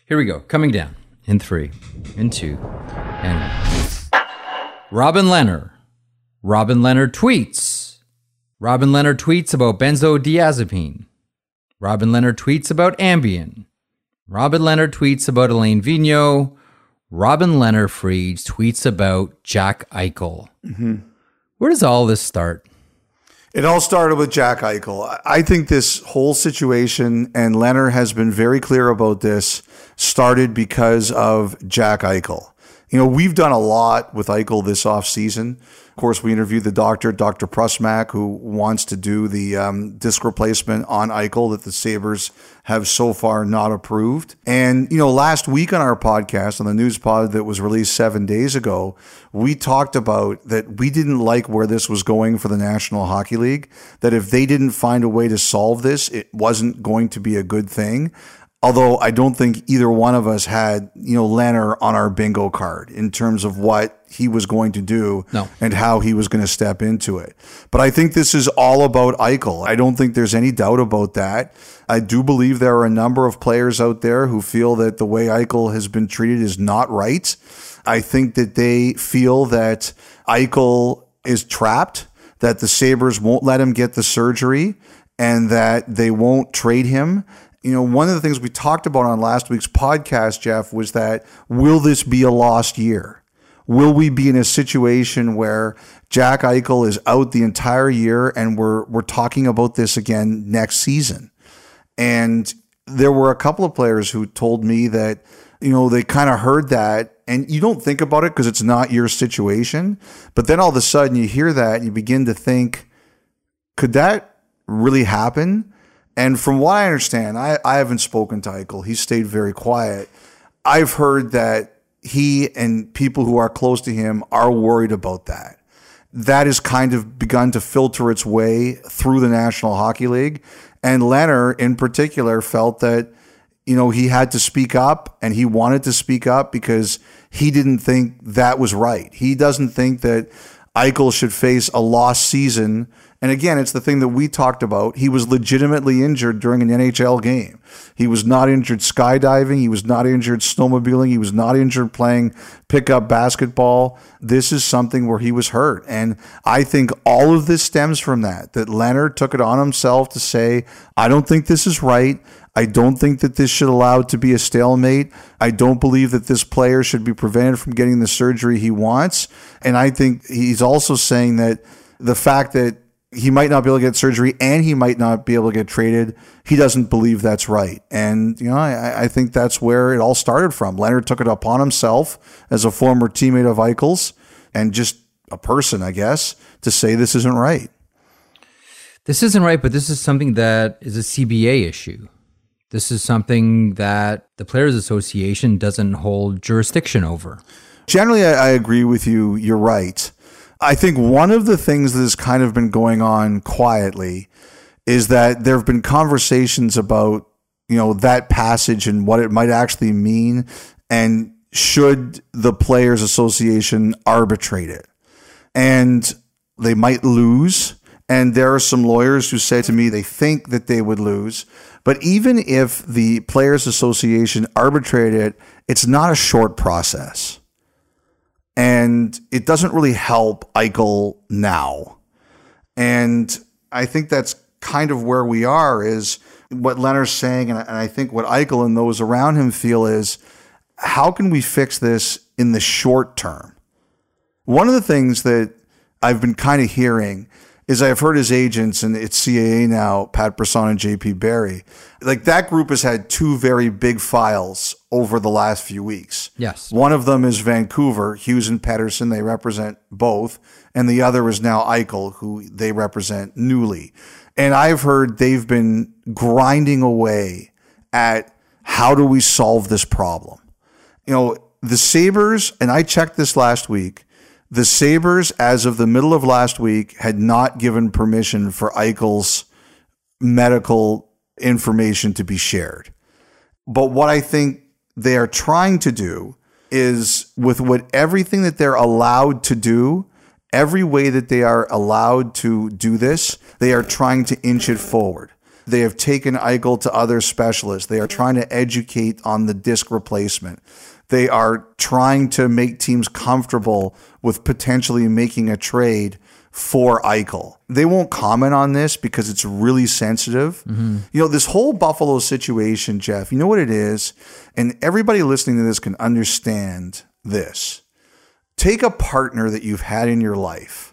Here we go. Coming down in 3, in 2, and Robin Lehner. Robin Lehner tweets. Robin Lehner tweets about benzodiazepine. Robin Lehner tweets about Ambien. Robin Lehner tweets about Alain Vigneault. Robin Lehner Freeds tweets about Jack Eichel. Mm-hmm. Where does all this start? It all started with Jack Eichel. I think this whole situation, and Lehner has been very clear about this, started because of Jack Eichel. You know, we've done a lot with Eichel this offseason. Of course, we interviewed the doctor, Dr. Prusmack, who wants to do the disc replacement on Eichel that the Sabres have so far not approved. And, you know, last week on our podcast, on the news pod that was released 7 days ago, we talked about that we didn't like where this was going for the National Hockey League, that if they didn't find a way to solve this, it wasn't going to be a good thing. Although I don't think either one of us had, you know, Lehner on our bingo card in terms of what he was going to do and how he was going to step into it. But I think this is all about Eichel. I don't think there's any doubt about that. I do believe there are a number of players out there who feel that the way Eichel has been treated is not right. I think that they feel that Eichel is trapped, that the Sabres won't let him get the surgery, and that they won't trade him. You know, one of the things we talked about on last week's podcast, Jeff, was that will this be a lost year? Will we be in a situation where Jack Eichel is out the entire year and we're talking about this again next season? And there were a couple of players who told me that, you know, they kind of heard that, and you don't think about it because it's not your situation. But then all of a sudden you hear that and you begin to think, could that really happen? And from what I understand, I haven't spoken to Eichel. He stayed very quiet. I've heard that he and people who are close to him are worried about that. That has kind of begun to filter its way through the National Hockey League. And Lehner, in particular, felt that, you know, he had to speak up, and he wanted to speak up because he didn't think that was right. He doesn't think that Eichel should face a lost season. And again, it's the thing that we talked about. He was legitimately injured during an NHL game. He was not injured skydiving. He was not injured snowmobiling. He was not injured playing pickup basketball. This is something where he was hurt. And I think all of this stems from that Lehner took it on himself to say, I don't think this is right. I don't think that this should allow it to be a stalemate. I don't believe that this player should be prevented from getting the surgery he wants. And I think he's also saying that the fact that he might not be able to get surgery and he might not be able to get traded, he doesn't believe that's right. And, you know, I think that's where it all started from. Lehner took it upon himself as a former teammate of Eichel's and just a person, I guess, to say this isn't right. This isn't right, but this is something that is a CBA issue. This is something that the Players Association doesn't hold jurisdiction over. Generally, I agree with you. You're right. I think one of the things that has kind of been going on quietly is that there have been conversations about, you know, that passage and what it might actually mean, and should the Players Association arbitrate it. And they might lose. And there are some lawyers who say to me they think that they would lose. But even if the Players Association arbitrated it, it's not a short process. And it doesn't really help Eichel now. And I think that's kind of where we are, is what Lehner's saying, and I think what Eichel and those around him feel is, how can we fix this in the short term? One of the things that I've been kind of hearing is I've heard his agents, and it's CAA now, Pat Brisson and JP Barry, like that group has had two very big files over the last few weeks. Yes. One of them is Vancouver, Hughes and Pettersson, they represent both. And the other is now Eichel, who they represent newly. And I've heard they've been grinding away at how do we solve this problem. You know, the Sabres, and I checked this last week, the Sabres, as of the middle of last week, had not given permission for Eichel's medical information to be shared. But what I think they are trying to do is, with everything that they're allowed to do, every way that they are allowed to do this, they are trying to inch it forward. They have taken Eichel to other specialists. They are trying to educate on the disc replacement. They are trying to make teams comfortable with potentially making a trade for Eichel. They won't comment on this because it's really sensitive. You know, this whole Buffalo situation, Jeff, you know what it is? And everybody listening to this can understand this. Take a partner that you've had in your life,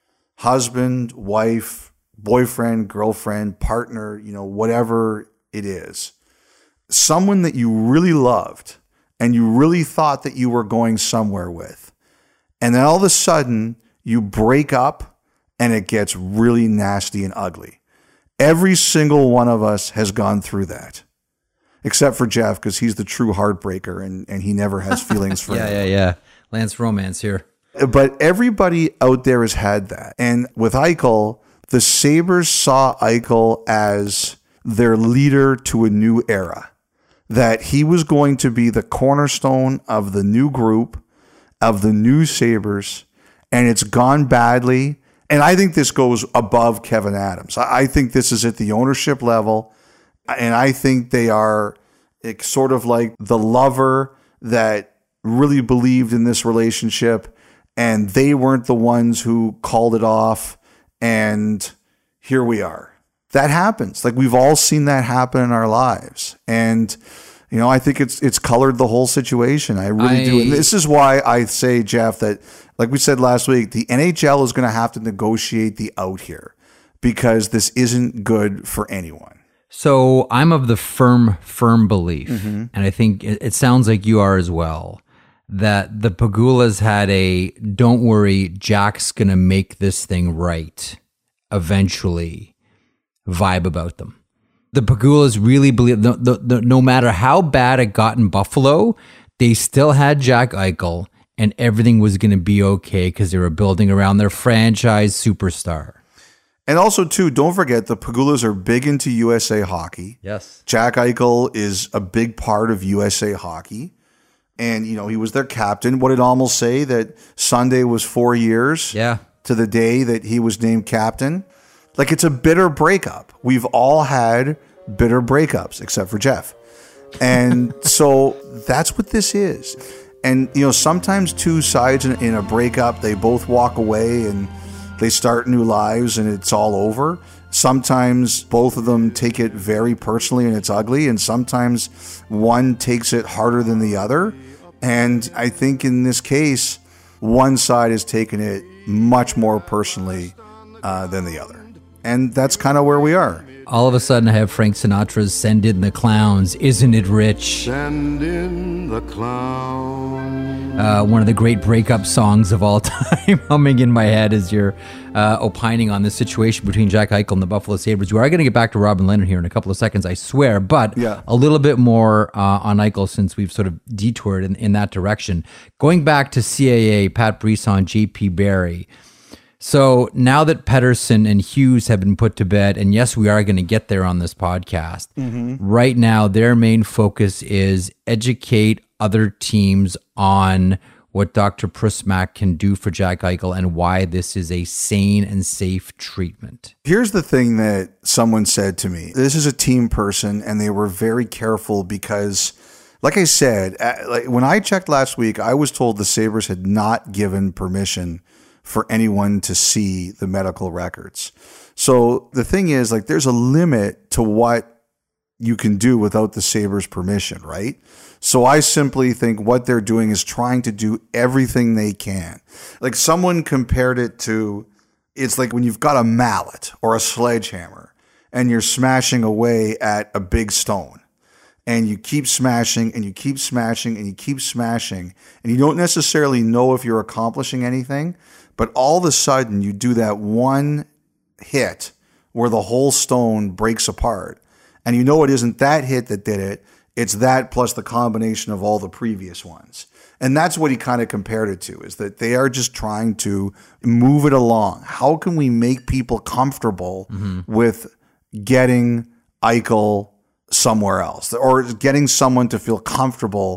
husband, wife, boyfriend, girlfriend, partner, you know, whatever it is, someone that you really loved and you really thought that you were going somewhere with. And then all of a sudden you break up and it gets really nasty and ugly. Every single one of us has gone through that, except for Jeff, because he's the true heartbreaker and he never has feelings for it. Yeah. Lance Romance here. But everybody out there has had that. And with Eichel, the Sabres saw Eichel as their leader to a new era, that he was going to be the cornerstone of the new group, of the new Sabres, and it's gone badly. And I think this goes above Kevin Adams. I think this is at the ownership level, and I think they are sort of like the lover that really believed in this relationship, and they weren't the ones who called it off, and here we are. That happens. Like, we've all seen that happen in our lives. And, you know, I think it's colored the whole situation. I really do. And this is why I say, Jeff, that, like we said last week, the NHL is going to have to negotiate the out here because this isn't good for anyone. So I'm of the firm belief, and I think it sounds like you are as well, that the Pegulas had a, don't worry, Jack's going to make this thing right eventually vibe about them. The Pegulas really believe, no matter how bad it got in Buffalo, they still had Jack Eichel, and everything was going to be okay because they were building around their franchise superstar. And also, too, don't forget, the Pegulas are big into USA hockey. Yes. Jack Eichel is a big part of USA hockey. And, you know, he was their captain. What did Almost say? That Sunday was 4 years to the day that he was named captain. Like, it's a bitter breakup. We've all had bitter breakups, except for Jeff. And so that's what this is. And, you know, sometimes two sides in a breakup, they both walk away and they start new lives and it's all over. Sometimes both of them take it very personally and it's ugly. And sometimes one takes it harder than the other. And I think in this case, one side has taken it much more personally than the other. And that's kind of where we are. All of a sudden, I have Frank Sinatra's Send in the Clowns, Isn't It Rich? Send in the clowns. One of the great breakup songs of all time humming in my head as you're opining on this situation between Jack Eichel and the Buffalo Sabres. We are going to get back to Robin Leonard here in a couple of seconds, I swear, but a little bit more on Eichel since we've sort of detoured in that direction. Going back to CAA, Pat Brisson, JP Barry. So now that Pettersson and Hughes have been put to bed, and yes, we are going to get there on this podcast, right now their main focus is educate other teams on what Dr. Prusmack can do for Jack Eichel and why this is a sane and safe treatment. Here's the thing that someone said to me. This is a team person, and they were very careful because, like I said, when I checked last week, I was told the Sabres had not given permission for anyone to see the medical records. So the thing is, like, there's a limit to what you can do without the Sabres' permission, right? So I simply think what they're doing is trying to do everything they can. Like, someone compared it to, it's like when you've got a mallet or a sledgehammer and you're smashing away at a big stone. And you keep smashing and you keep smashing and you keep smashing. And you don't necessarily know if you're accomplishing anything. But all of a sudden, you do that one hit where the whole stone breaks apart. And you know it isn't that hit that did it. It's that plus the combination of all the previous ones. And that's what he kind of compared it to, is that they are just trying to move it along. How can we make people comfortable with getting Eichel somewhere else, or getting someone to feel comfortable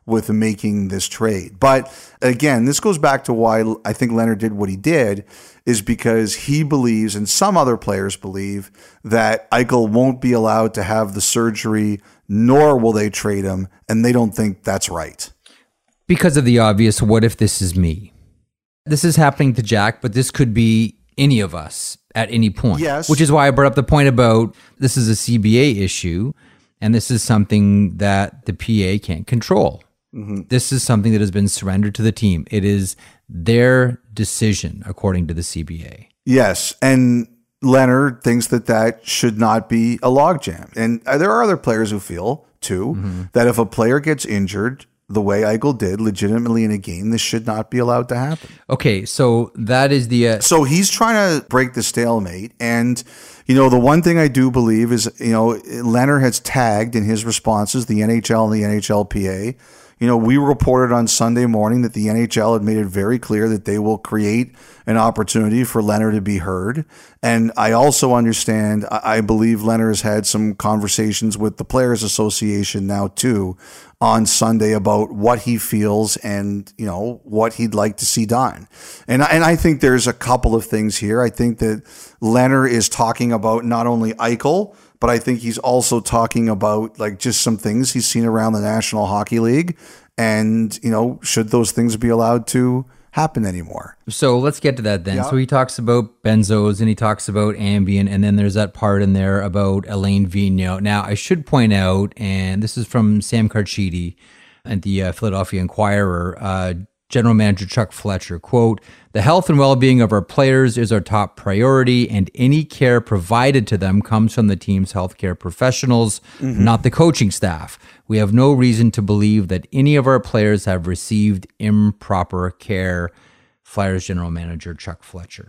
with making this trade. But again, this goes back to why I think Leonard did what he did, is because he believes, and some other players believe, that Eichel won't be allowed to have the surgery, nor will they trade him, and they don't think that's right. Because of the obvious, what if this is me? This is happening to Jack, but this could be any of us at any point. Yes. Which is why I brought up the point about this is a CBA issue, and this is something that the PA can't control. This is something that has been surrendered to the team. It is their decision, according to the CBA. Yes, and Leonard thinks that should not be a logjam. And there are other players who feel, too, that if a player gets injured the way Eichel did legitimately in a game, this should not be allowed to happen. Okay, so that is the... So he's trying to break the stalemate. And, the one thing I do believe is, Leonard has tagged in his responses the NHL and the NHLPA. We reported on Sunday morning that the NHL had made it very clear that they will create an opportunity for Leonard to be heard. And I also understand, I believe Leonard has had some conversations with the Players Association now too on Sunday about what he feels and, what he'd like to see done. And I think there's a couple of things here. I think that Leonard is talking about not only Eichel, but I think he's also talking about just some things he's seen around the National Hockey League. And, should those things be allowed to happen anymore? So let's get to that then. Yeah. So he talks about benzos and he talks about Ambien, and then there's that part in there about Alain Vigneault. Now, I should point out, and this is from Sam Carchidi at the Philadelphia Inquirer, General Manager Chuck Fletcher, quote, "The health and well-being of our players is our top priority, and any care provided to them comes from the team's healthcare professionals, not the coaching staff. We have no reason to believe that any of our players have received improper care." Flyers General Manager Chuck Fletcher.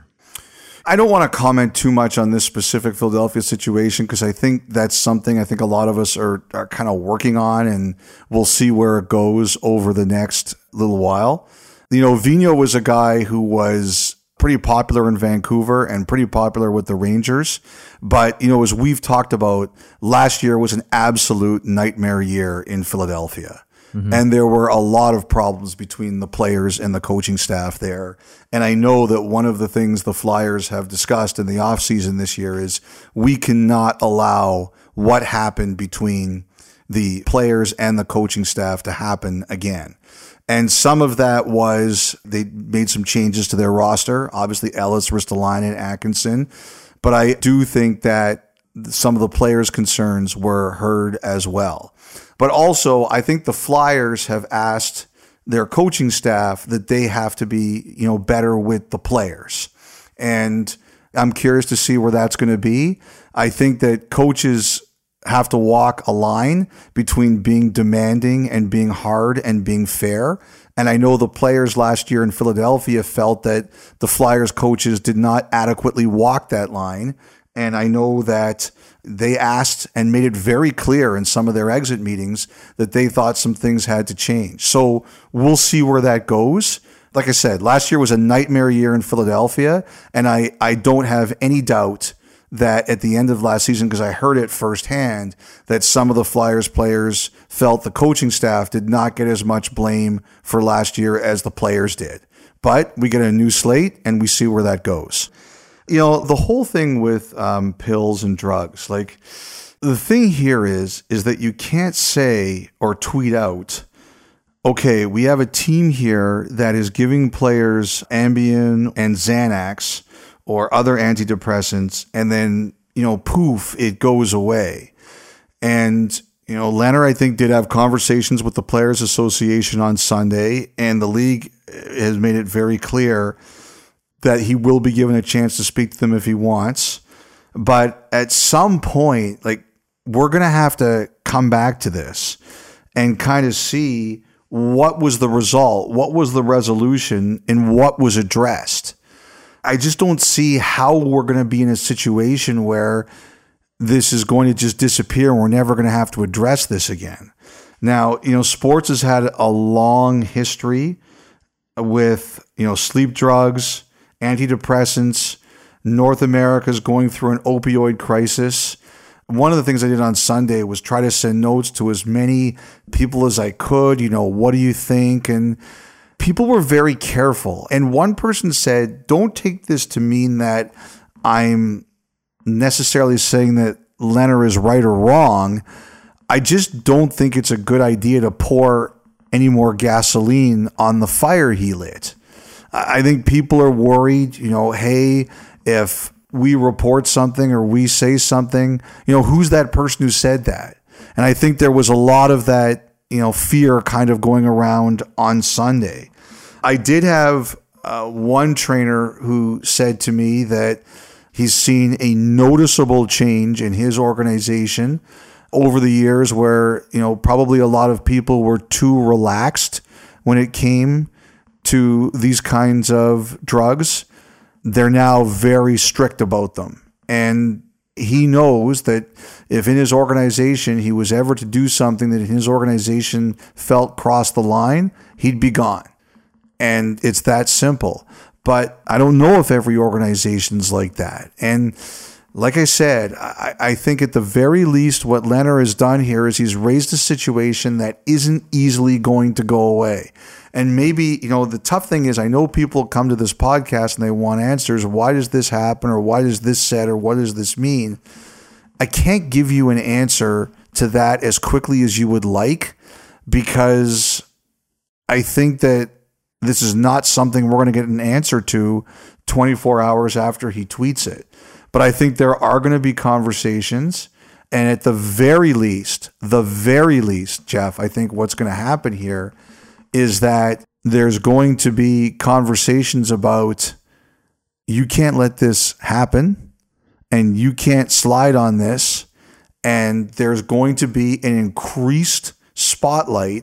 I don't want to comment too much on this specific Philadelphia situation because I think that's something I think a lot of us are kind of working on, and we'll see where it goes over the next little while. Vigneault was a guy who was pretty popular in Vancouver and pretty popular with the Rangers. But, as we've talked about, last year was an absolute nightmare year in Philadelphia. And there were a lot of problems between the players and the coaching staff there. And I know that one of the things the Flyers have discussed in the offseason this year is we cannot allow what happened between the players and the coaching staff to happen again. And some of that was they made some changes to their roster, obviously Ellis, Ristolainen, Atkinson. But I do think that some of the players' concerns were heard as well. But also, I think the Flyers have asked their coaching staff that they have to be, better with the players. And I'm curious to see where that's going to be. I think that coaches have to walk a line between being demanding and being hard and being fair. And I know the players last year in Philadelphia felt that the Flyers coaches did not adequately walk that line. And I know that they asked and made it very clear in some of their exit meetings that they thought some things had to change. So we'll see where that goes. Like I said, last year was a nightmare year in Philadelphia, and I don't have any doubt that at the end of last season, because I heard it firsthand, that some of the Flyers players felt the coaching staff did not get as much blame for last year as the players did. But we get a new slate, and we see where that goes. The whole thing with pills and drugs, the thing here is that you can't say or tweet out, okay, we have a team here that is giving players Ambien and Xanax or other antidepressants, and then, poof, it goes away. And, Leonard, I think, did have conversations with the Players Association on Sunday, and the league has made it very clear that he will be given a chance to speak to them if he wants. But at some point, we're going to have to come back to this and kind of see what was the result, what was the resolution, and what was addressed. I just don't see how we're going to be in a situation where this is going to just disappear and we're never going to have to address this again. Now, sports has had a long history with, sleep drugs, antidepressants. North America is going through an opioid crisis. one of the things I did on Sunday was try to send notes to as many people as I could. What do you think? And people were very careful. And one person said, don't take this to mean that I'm necessarily saying that Lehner is right or wrong. I just don't think it's a good idea to pour any more gasoline on the fire he lit. I think people are worried, hey, if we report something or we say something, who's that person who said that? And I think there was a lot of that, fear kind of going around on Sunday. I did have one trainer who said to me that he's seen a noticeable change in his organization over the years where, probably a lot of people were too relaxed when it came to these kinds of drugs. They're now very strict about them. And he knows that if in his organization he was ever to do something that his organization felt crossed the line, he'd be gone. And it's that simple. But I don't know if every organization's like that. And like I said, I think at the very least what Lehner has done here is he's raised a situation that isn't easily going to go away. And maybe, the tough thing is I know people come to this podcast and they want answers. Why does this happen? Or why does this said? Or what does this mean? I can't give you an answer to that as quickly as you would like, because I think that this is not something we're going to get an answer to 24 hours after he tweets it. But I think there are going to be conversations. And at the very least, Jeff, I think what's going to happen here is that there's going to be conversations about you can't let this happen and you can't slide on this. And there's going to be an increased spotlight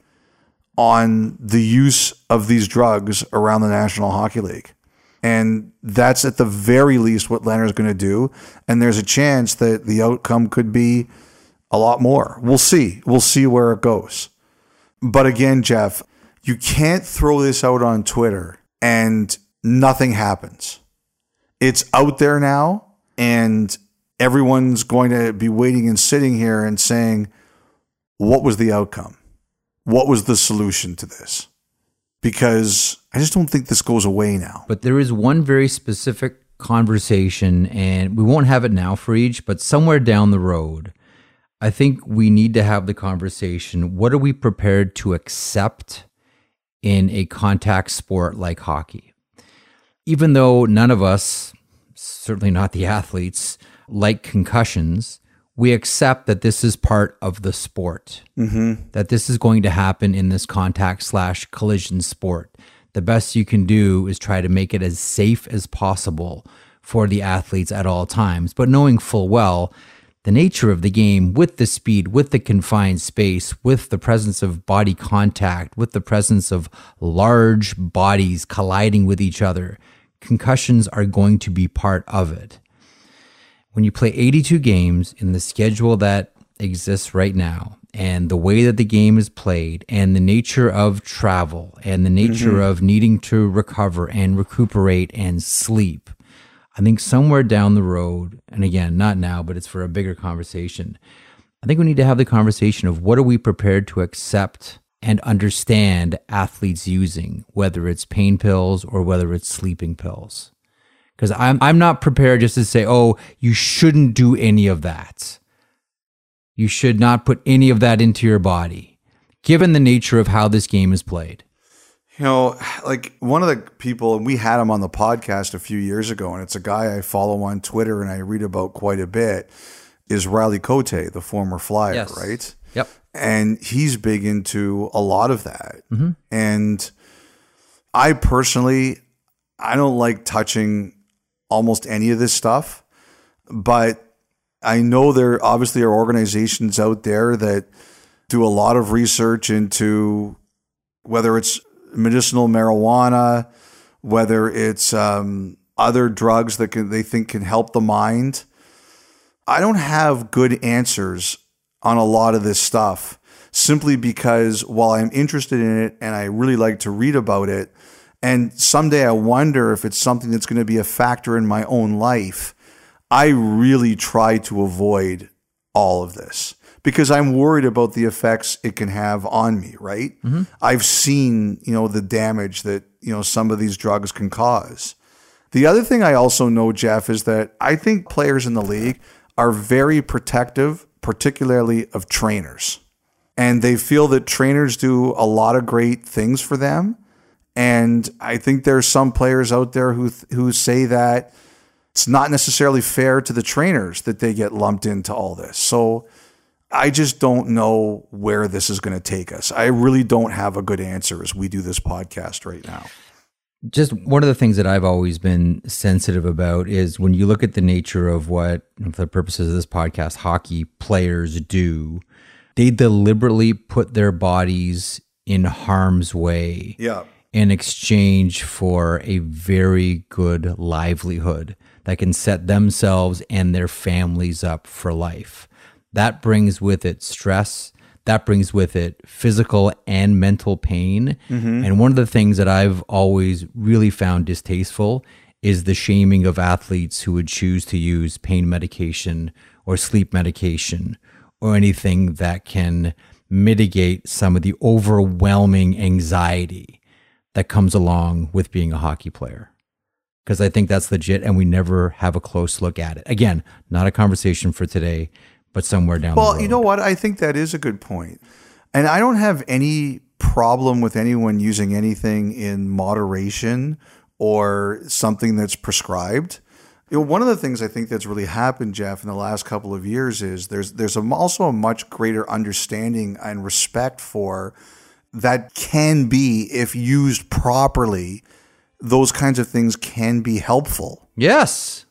on the use of these drugs around the National Hockey League. And that's at the very least what Lehner is going to do. And there's a chance that the outcome could be a lot more. We'll see. We'll see where it goes. But again, Jeff, you can't throw this out on Twitter and nothing happens. It's out there now, and everyone's going to be waiting and sitting here and saying, what was the outcome? What was the solution to this? Because I just don't think this goes away now. But there is one very specific conversation, and we won't have it now for each, but somewhere down the road, I think we need to have the conversation. What are we prepared to accept in a contact sport like hockey? Even though none of us, certainly not the athletes, like concussions, we accept that this is part of the sport, that this is going to happen in this contact/collision sport. The best you can do is try to make it as safe as possible for the athletes at all times, but knowing full well the nature of the game, with the speed, with the confined space, with the presence of body contact, with the presence of large bodies colliding with each other, concussions are going to be part of it. When you play 82 games in the schedule that exists right now, and the way that the game is played, and the nature of travel, and the nature of needing to recover and recuperate and sleep, I think somewhere down the road, and again, not now, but it's for a bigger conversation, I think we need to have the conversation of what are we prepared to accept and understand athletes using, whether it's pain pills or whether it's sleeping pills. Because I'm not prepared just to say, oh, you shouldn't do any of that. You should not put any of that into your body, given the nature of how this game is played. Like one of the people, and we had him on the podcast a few years ago, and it's a guy I follow on Twitter and I read about quite a bit, is Riley Cote, the former Flyer, Yes. right? Yep. And he's big into a lot of that. And I personally, I don't like touching almost any of this stuff, but I know there obviously are organizations out there that do a lot of research into whether it's medicinal marijuana, whether it's other drugs that they think can help the mind. I don't have good answers on a lot of this stuff, simply because while I'm interested in it and I really like to read about it, and someday I wonder if it's something that's going to be a factor in my own life, I really try to avoid all of this because I'm worried about the effects it can have on me, right? Mm-hmm. I've seen, the damage that, some of these drugs can cause. The other thing I also know, Jeff, is that I think players in the league are very protective, particularly of trainers. And they feel that trainers do a lot of great things for them. And I think there's some players out there who say that it's not necessarily fair to the trainers that they get lumped into all this. So I just don't know where this is going to take us. I really don't have a good answer as we do this podcast right now. Just one of the things that I've always been sensitive about is when you look at the nature of what, for the purposes of this podcast, hockey players do, they deliberately put their bodies in harm's way in exchange for a very good livelihood that can set themselves and their families up for life. That brings with it stress. That brings with it physical and mental pain. Mm-hmm. And one of the things that I've always really found distasteful is the shaming of athletes who would choose to use pain medication or sleep medication or anything that can mitigate some of the overwhelming anxiety that comes along with being a hockey player. Because I think that's legit and we never have a close look at it. Again, not a conversation for today, but somewhere down the road. Well, you know what? I think that is a good point. And I don't have any problem with anyone using anything in moderation or something that's prescribed. One of the things I think that's really happened, Jeff, in the last couple of years is there's also a much greater understanding and respect for that can be, if used properly, those kinds of things can be helpful. Yes,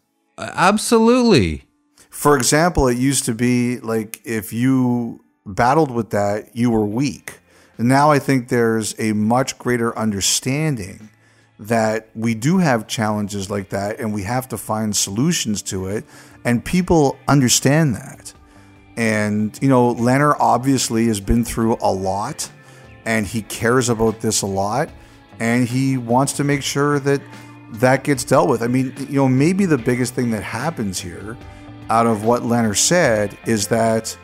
absolutely. For example, it used to be like if you battled with that, you were weak. And now I think there's a much greater understanding that we do have challenges like that and we have to find solutions to it. And people understand that. And, Leonard obviously has been through a lot and he cares about this a lot and he wants to make sure that that gets dealt with. I mean, maybe the biggest thing that happens here out of what Leonard said is that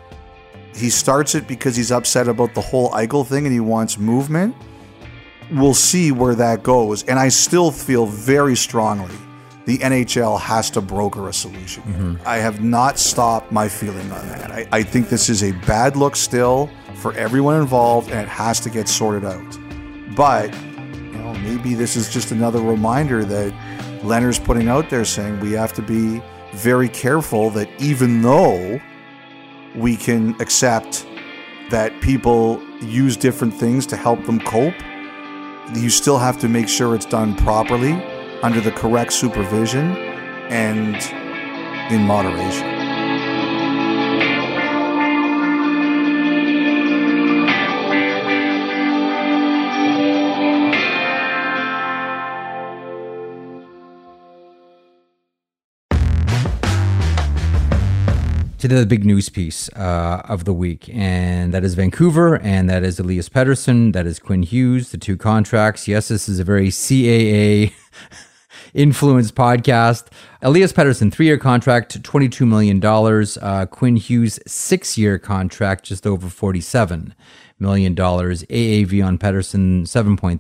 he starts it because he's upset about the whole Eichel thing and he wants movement. We'll see where that goes. And I still feel very strongly the NHL has to broker a solution. Mm-hmm. I have not stopped my feeling on that. I think this is a bad look still for everyone involved and it has to get sorted out. But, maybe this is just another reminder that Leonard's putting out there saying we have to be very careful that even though we can accept that people use different things to help them cope, you still have to make sure it's done properly under the correct supervision and in moderation. To the big news piece of the week, and that is Vancouver, and that is Elias Pettersson, that is Quinn Hughes, the two contracts. Yes, this is a very CAA influenced podcast. Elias Pettersson, 3-year contract, $22 million. Quinn Hughes, 6-year contract, just over $47 million. AAV on Pettersson, 7.35,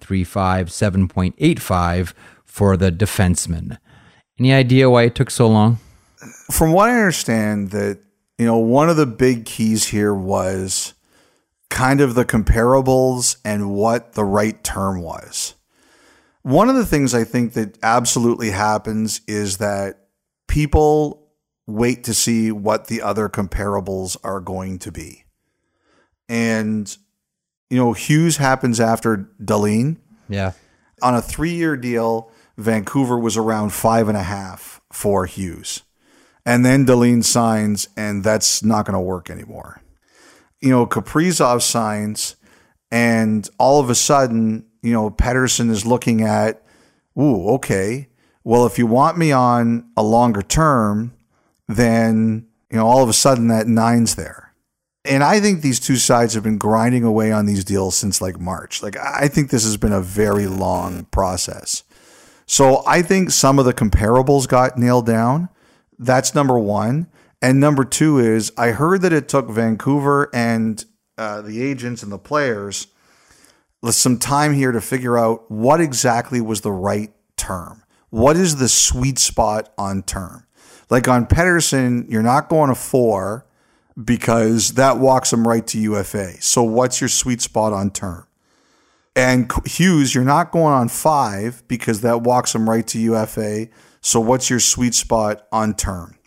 7.85 for the defenseman. Any idea why it took so long? From what I understand, that one of the big keys here was kind of the comparables and what the right term was. One of the things I think that absolutely happens is that people wait to see what the other comparables are going to be. And, Hughes happens after Dahlin. Yeah. On a 3-year deal, Vancouver was around 5.5 for Hughes. And then Dahlin signs, and that's not going to work anymore. Kaprizov signs, and all of a sudden, Pettersson is looking at, okay, well, if you want me on a longer term, then, all of a sudden that 9's there. And I think these two sides have been grinding away on these deals since like March. I think this has been a very long process. So I think some of the comparables got nailed down. That's number one. And number two is I heard that it took Vancouver and the agents and the players some time here to figure out what exactly was the right term. What is the sweet spot on term? Like on Pettersson, you're not going to 4 because that walks him right to UFA. So what's your sweet spot on term? And Hughes, you're not going on 5 because that walks him right to UFA. So what's your sweet spot on term?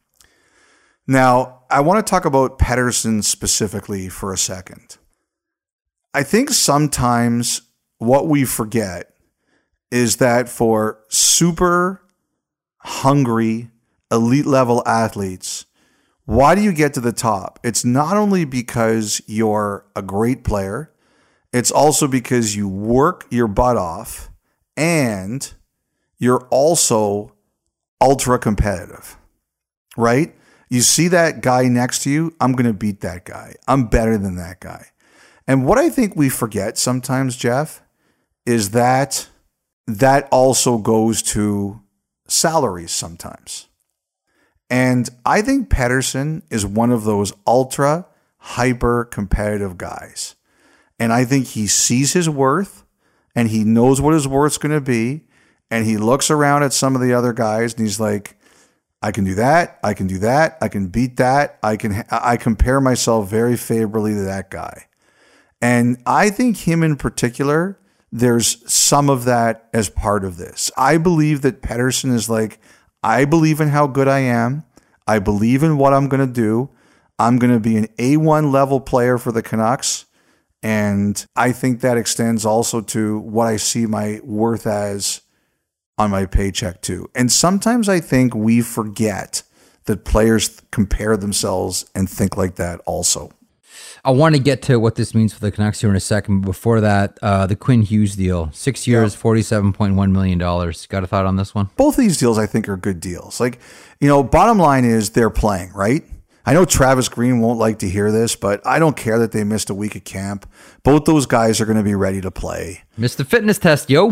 Now, I want to talk about Pettersson specifically for a second. I think sometimes what we forget is that for super hungry, elite level athletes, why do you get to the top? It's not only because you're a great player, it's also because you work your butt off and you're also ultra competitive, right? You see that guy next to you, I'm going to beat that guy. I'm better than that guy. And what I think we forget sometimes, Jeff, is that also goes to salaries sometimes. And I think Pettersson is one of those ultra hyper competitive guys. And I think he sees his worth and he knows what his worth's going to be. And he looks around at some of the other guys and he's like, I can do that. I can do that. I can beat that. I compare myself very favorably to that guy. And I think him in particular, there's some of that as part of this. I believe that Pettersson is like, I believe in how good I am. I believe in what I'm going to do. I'm going to be an A1 level player for the Canucks. And I think that extends also to what I see my worth as on my paycheck too. And sometimes I think we forget that players compare themselves and think like that also. I want to get to what this means for the Canucks here in a second. But before that, the Quinn Hughes deal, 6 years, $47.1 million. Got a thought on this one? Both of these deals I think are good deals. Like, bottom line is they're playing, right? I know Travis Green won't like to hear this, but I don't care that they missed a week of camp. Both those guys are going to be ready to play. Missed the fitness test, yo.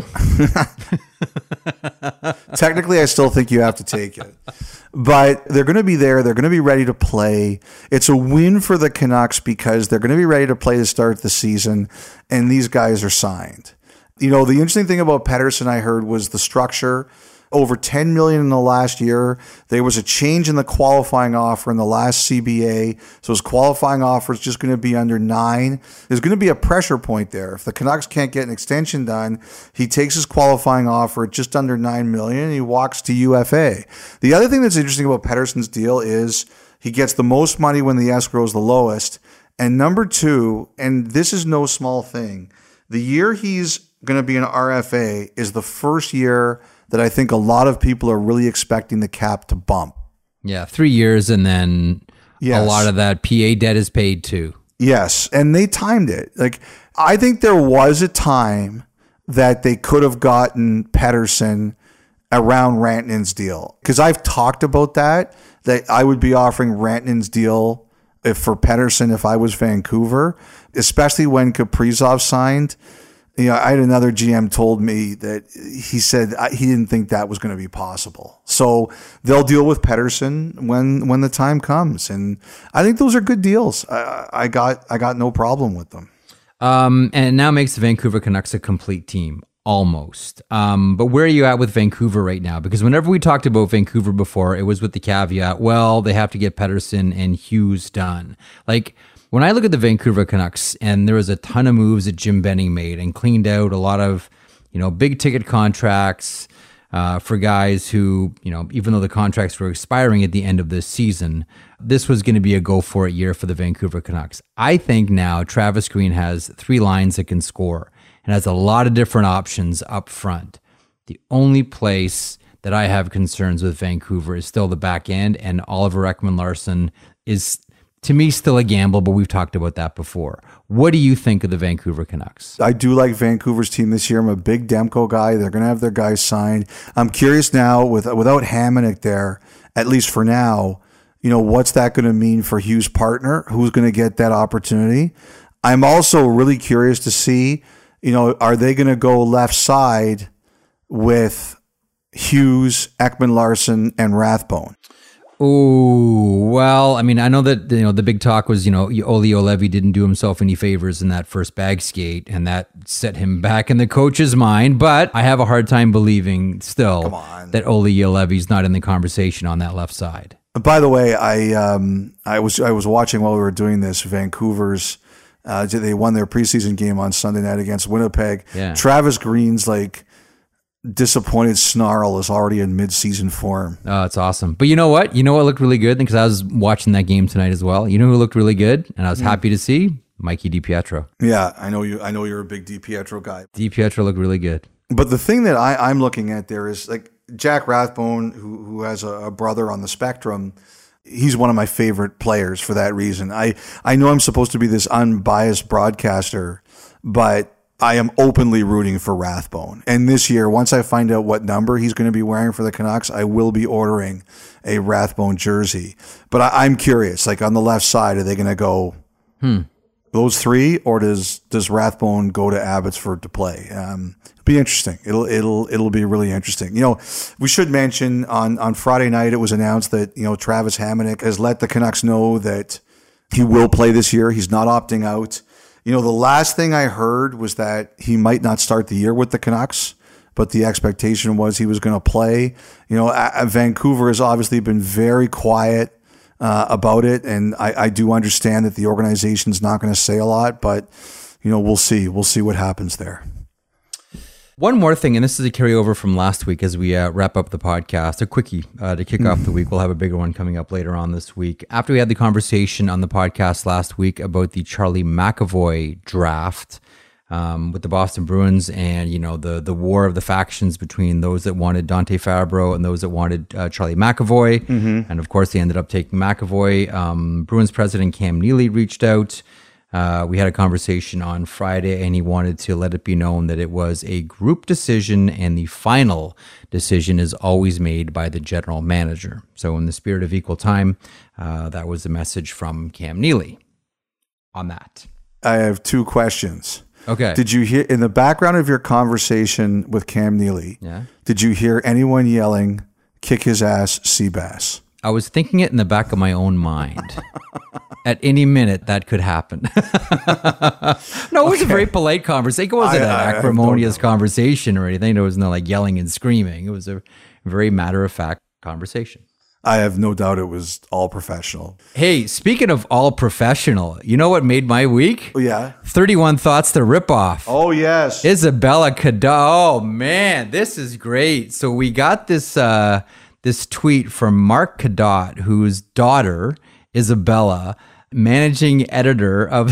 Technically, I still think you have to take it. But they're going to be there. They're going to be ready to play. It's a win for the Canucks because they're going to be ready to play to start the season, and these guys are signed. The interesting thing about Pettersson I heard was the structure. Over $10 million in the last year. There was a change in the qualifying offer in the last CBA. So his qualifying offer is just going to be under 9. There's going to be a pressure point there. If the Canucks can't get an extension done, he takes his qualifying offer at just under $9 million and he walks to UFA. The other thing that's interesting about Pettersson's deal is he gets the most money when the escrow is the lowest. And number 2, and this is no small thing, the year he's going to be an RFA is the first year that I think a lot of people are really expecting the cap to bump. Yeah, 3 years, and then a lot of that PA debt is paid too. Yes, and they timed it. Like, I think there was a time that they could have gotten Pettersson around Rantanen's deal. Because I've talked about that I would be offering Rantanen's deal for Pettersson if I was Vancouver, especially when Kaprizov signed. I had another GM told me that he said he didn't think that was going to be possible. So they'll deal with Pettersson when the time comes. And I think those are good deals. I got no problem with them. And it now makes the Vancouver Canucks a complete team, almost. But where are you at with Vancouver right now? Because whenever we talked about Vancouver before, it was with the caveat, well, they have to get Pettersson and Hughes done. Like, when I look at the Vancouver Canucks, and there was a ton of moves that Jim Benning made and cleaned out a lot of, big ticket contracts for guys who, even though the contracts were expiring at the end of this season, this was going to be a go for it year for the Vancouver Canucks. I think now Travis Green has 3 lines that can score and has a lot of different options up front. The only place that I have concerns with Vancouver is still the back end, and Oliver Ekman-Larsson is, to me, still a gamble, but we've talked about that before. What do you think of the Vancouver Canucks? I do like Vancouver's team this year. I'm a big Demko guy. They're going to have their guys signed. I'm curious now, without Hamonic there, at least for now, what's that going to mean for Hughes' partner? Who's going to get that opportunity? I'm also really curious to see, are they going to go left side with Hughes, Ekman-Larsson, and Rathbone? Oh, well, I mean, I know that, the big talk was, Ole Olevi didn't do himself any favors in that first bag skate, and that set him back in the coach's mind. But I have a hard time believing still that Ole Olevi's not in the conversation on that left side. By the way, I was watching while we were doing this, Vancouver's, they won their preseason game on Sunday night against Winnipeg. Yeah. Travis Green's disappointed snarl is already in mid-season form. Oh, it's awesome. But you know what? You know what looked really good? Because I was watching that game tonight as well. You know who looked really good? And I was happy to see? Mikey DiPietro. Yeah, I know you. I know you're a big DiPietro guy. DiPietro looked really good. But the thing that I'm looking at there is Jack Rathbone, who has a brother on the spectrum. He's one of my favorite players for that reason. I know I'm supposed to be this unbiased broadcaster, but I am openly rooting for Rathbone. And this year, once I find out what number he's going to be wearing for the Canucks, I will be ordering a Rathbone jersey. But I'm curious, on the left side, are they going to go those three, or does Rathbone go to Abbotsford to play? Be interesting. It'll be really interesting. We should mention on Friday night it was announced that Travis Hamonic has let the Canucks know that he will play this year. He's not opting out. The last thing I heard was that he might not start the year with the Canucks, but the expectation was he was going to play. Vancouver has obviously been very quiet about it, and I do understand that the organization's not going to say a lot, but we'll see. We'll see what happens there. One more thing, and this is a carryover from last week as we wrap up the podcast, a quickie to kick off the week. We'll have a bigger one coming up later on this week. After we had the conversation on the podcast last week about the Charlie McAvoy draft with the Boston Bruins and, the war of the factions between those that wanted Dante Fabro and those that wanted Charlie McAvoy. Mm-hmm. And of course, they ended up taking McAvoy. Bruins president Cam Neely reached out. We had a conversation on Friday, and he wanted to let it be known that it was a group decision, and the final decision is always made by the general manager. So in the spirit of equal time, that was the message from Cam Neely on that. I have two questions. Okay. Did you hear, in the background of your conversation with Cam Neely, did you hear anyone yelling, "Kick his ass, Seabass"? I was thinking it in the back of my own mind. At any minute, that could happen. No, it was a very polite conversation. It wasn't an acrimonious conversation or anything. There was no yelling and screaming. It was a very matter-of-fact conversation. I have no doubt it was all professional. Hey, speaking of all professional, you know what made my week? Oh, yeah? 31 Thoughts to Rip Off. Oh, yes. Isabella Cadot. Oh, man, this is great. So we got this tweet from Mark Cadot, whose daughter, Isabella, managing editor of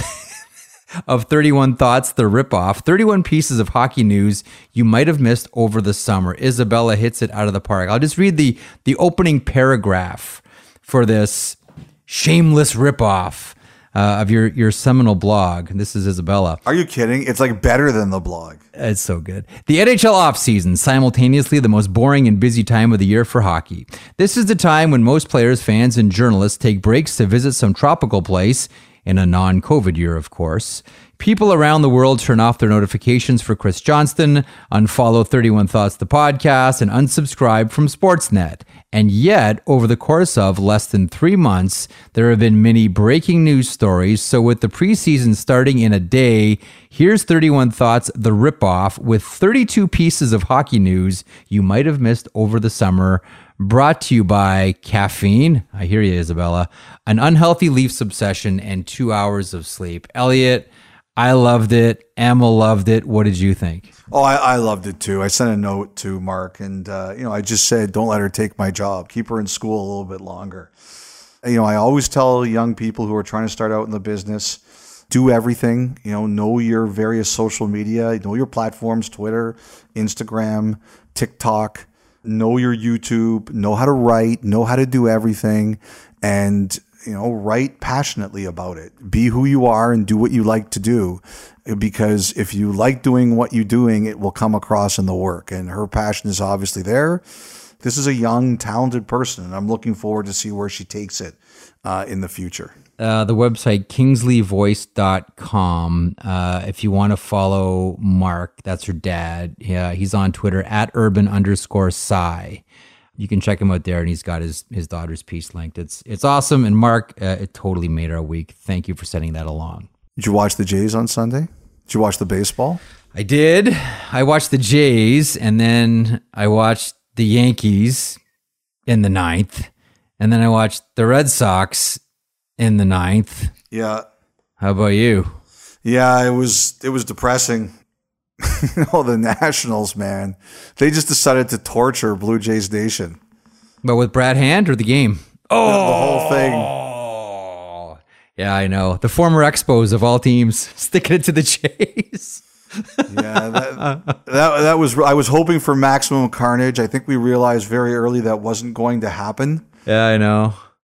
31 Thoughts, the Ripoff, 31 pieces of hockey news you might have missed over the summer. Isabella hits it out of the park. I'll just read the opening paragraph for this shameless ripoff of your seminal blog. This is Isabella. Are you kidding? It's better than the blog. It's so good. The NHL offseason, simultaneously the most boring and busy time of the year for hockey. This is the time when most players, fans, and journalists take breaks to visit some tropical place, in a non-COVID year, of course. People around the world turn off their notifications for Chris Johnston, unfollow 31 Thoughts the podcast, and unsubscribe from Sportsnet. And yet, over the course of less than 3 months, there have been many breaking news stories. So with the preseason starting in a day, here's 31 Thoughts the Ripoff with 32 pieces of hockey news you might have missed over the summer. Brought to you by caffeine. I hear you, Isabella. An unhealthy Leafs obsession and 2 hours of sleep. Elliot, I loved it. Emma loved it. What did you think? Oh, I loved it too. I sent a note to Mark and, I just said, don't let her take my job. Keep her in school a little bit longer. I always tell young people who are trying to start out in the business, do everything, know your various social media, know your platforms, Twitter, Instagram, TikTok, know your YouTube, know how to write, know how to do everything, and write passionately about it. Be who you are and do what you like to do, because if you like doing what you're doing, it will come across in the work. And her passion is obviously there. This is a young, talented person, and I'm looking forward to see where she takes it in the future. The website kingsleyvoice.com. If you want to follow Mark, that's her dad. Yeah, he's on Twitter at urban_Cy. You can check him out there, and he's got his daughter's piece linked. It's awesome. And Mark, it totally made our week. Thank you for sending that along. Did you watch the Jays on Sunday? Did you watch the baseball? I did. I watched the Jays, and then I watched the Yankees in the 9th, and then I watched the Red Sox in the 9th. Yeah. How about you? Yeah, it was depressing. The Nationals, man. They just decided to torture Blue Jays Nation. But with Brad Hand or the game? The whole thing. Oh, yeah, I know. The former Expos of all teams sticking it to the Jays. Yeah, that was. I was hoping for maximum carnage. I think we realized very early that wasn't going to happen. Yeah, I know.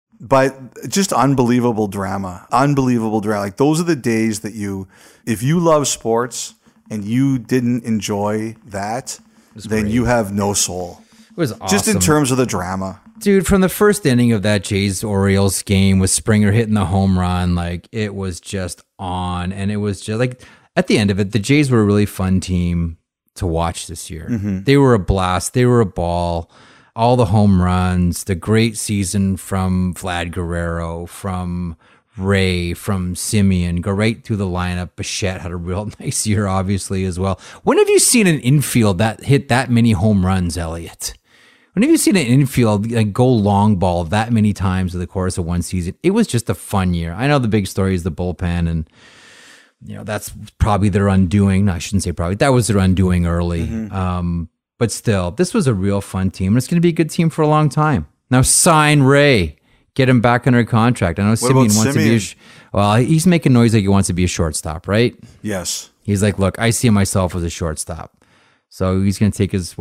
But just unbelievable drama. Unbelievable drama. Like, those are the days that if you love sports and you didn't enjoy that, then great. you have no soul. It was awesome. Just in terms of the drama. Dude, from the first inning of that Jays-Orioles game with Springer hitting the home run, like, it was just on. And it was just like, at the end of it, the Jays were a really fun team to watch this year. Mm-hmm. They were a blast. They were a ball. All the home runs, the great season from Vlad Guerrero, from Ray, from Simeon, go right through the lineup. Bichette had a real nice year, obviously, as well. When have you seen an infield that hit that many home runs, Elliot? When have you seen an infield go long ball that many times in the course of one season? It was just a fun year. I know the big story is the bullpen, and that's probably their undoing. No, I shouldn't say probably. That was their undoing early. Mm-hmm. But still, this was a real fun team, and it's going to be a good team for a long time. Now sign Ray. Get him back under contract. I know Simeon wants to be he's making noise like he wants to be a shortstop, right? Yes. He's like, look, I see myself as a shortstop. So he's going to take his,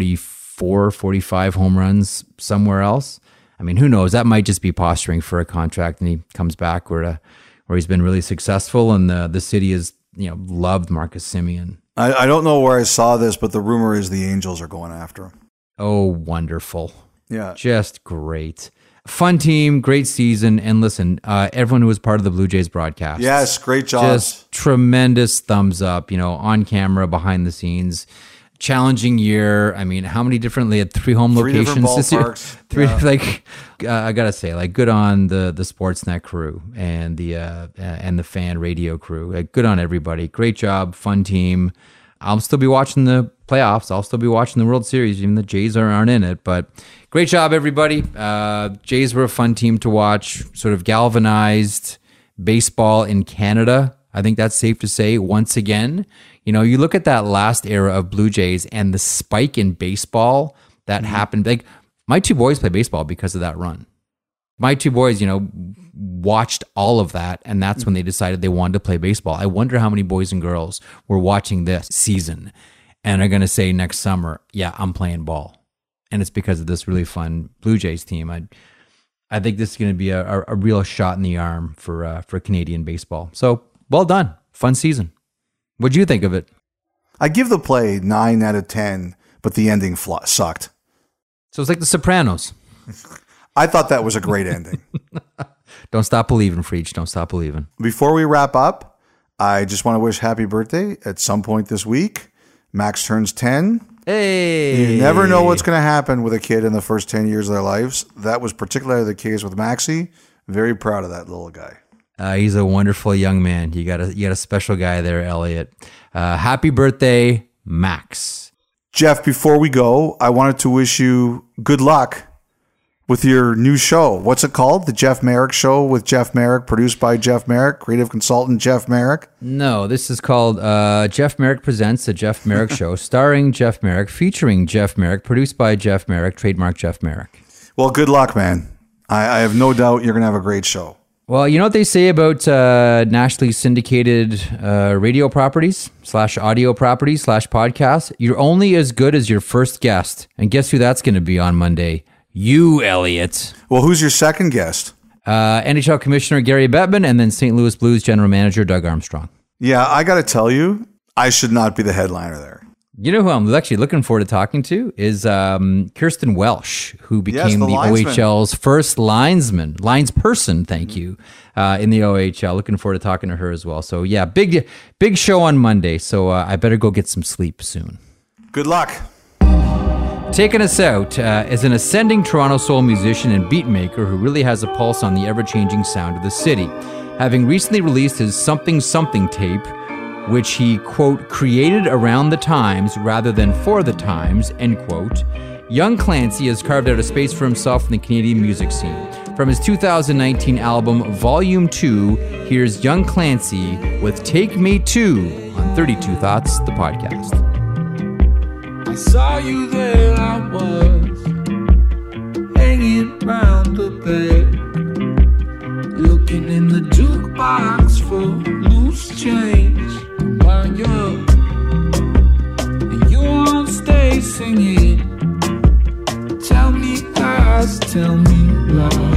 44, 45 home runs somewhere else? I mean, who knows? That might just be posturing for a contract, and he comes back where he's been really successful, and the city has loved Marcus Simeon. I don't know where I saw this, but the rumor is the Angels are going after him. Oh, wonderful. Yeah. Just great. Fun team, great season. And listen, everyone who was part of the Blue Jays broadcast. Yes, great job. Just tremendous thumbs up, on camera, behind the scenes. Challenging year. I mean, how many different? They had 3 home locations this year. 3, I gotta say, good on the Sportsnet crew and the fan radio crew. Good on everybody. Great job. Fun team. I'll still be watching the playoffs. I'll still be watching the World Series, even the Jays aren't in it. But great job, everybody. Jays were a fun team to watch. Sort of galvanized baseball in Canada. I think that's safe to say once again. You look at that last era of Blue Jays and the spike in baseball that happened. Like, my 2 boys play baseball because of that run. My 2 boys, watched all of that, and that's when they decided they wanted to play baseball. I wonder how many boys and girls were watching this season and are going to say next summer, yeah, I'm playing ball. And it's because of this really fun Blue Jays team. I think this is going to be a real shot in the arm for Canadian baseball. So, well done. Fun season. What'd you think of it? I give the play 9 out of 10, but the ending sucked. So it's like The Sopranos. I thought that was a great ending. Don't stop believing, Freach. Don't stop believing. Before we wrap up, I just want to wish happy birthday at some point this week. Max turns 10. Hey! You never know what's going to happen with a kid in the first 10 years of their lives. That was particularly the case with Maxie. Very proud of that little guy. He's a wonderful young man. You got a special guy there, Elliot. Happy birthday, Max. Jeff, before we go, I wanted to wish you good luck with your new show. What's it called? The Jeff Marek Show with Jeff Marek, produced by Jeff Marek, creative consultant Jeff Marek. No, this is called Jeff Marek Presents The Jeff Marek Show, starring Jeff Marek, featuring Jeff Marek, produced by Jeff Marek, trademark Jeff Marek. Well, good luck, man. I have no doubt you're going to have a great show. Well, you know what they say about nationally syndicated radio properties / audio properties / podcasts? You're only as good as your first guest. And guess who that's going to be on Monday? You, Elliot. Well, who's your second guest? NHL Commissioner Gary Bettman, and then St. Louis Blues General Manager Doug Armstrong. Yeah, I got to tell you, I should not be the headliner there. You know who I'm actually looking forward to talking to is Kirsten Welsh, who became the OHL's first linesperson, thank you, in the OHL. Looking forward to talking to her as well. So yeah, big show on Monday. So I better go get some sleep soon. Good luck. Taking us out is an ascending Toronto soul musician and beatmaker who really has a pulse on the ever-changing sound of the city. Having recently released his Something Something tape, which he, quote, created around the times rather than for the times, end quote, Young Clancy has carved out a space for himself in the Canadian music scene. From his 2019 album, Volume 2, here's Young Clancy with Take Me To on 32 Thoughts, the podcast. I saw you there, I was hanging round the bed, looking in the jukebox for loose change while you on stage singing. Tell me lies, tell me lies.